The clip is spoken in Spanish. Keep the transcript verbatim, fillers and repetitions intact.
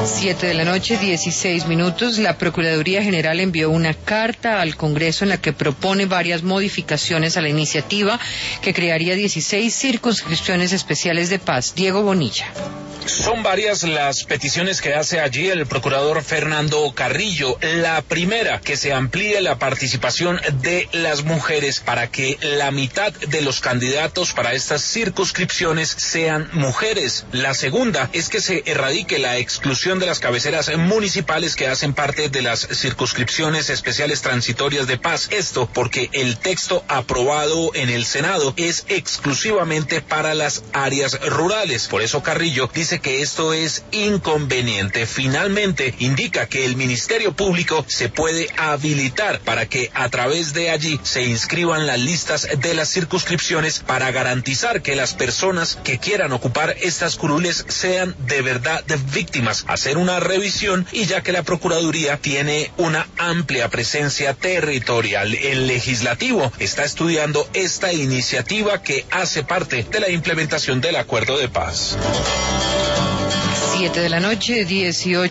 Siete de la noche, dieciséis minutos. La Procuraduría General envió una carta al Congreso en la que propone varias modificaciones a la iniciativa que crearía dieciséis circunscripciones especiales de paz. Diego Bonilla. Son varias las peticiones que hace allí el procurador Fernando Carrillo. La primera, que se amplíe la participación de las mujeres para que la mitad de los candidatos para estas circunscripciones sean mujeres. La segunda es que se erradique la exclusión de las cabeceras municipales que hacen parte de las circunscripciones especiales transitorias de paz. Esto porque el texto aprobado en el Senado es exclusivamente para las áreas rurales. Por eso Carrillo dice que esto es inconveniente. Finalmente, indica que el Ministerio Público se puede habilitar para que a través de allí se inscriban las listas de las circunscripciones para garantizar que las personas que quieran ocupar estas curules sean de verdad de víctimas. Hacer una revisión, y ya que la Procuraduría tiene una amplia presencia territorial, el Legislativo está estudiando esta iniciativa que hace parte de la implementación del Acuerdo de Paz. Siete de la noche, dieciocho.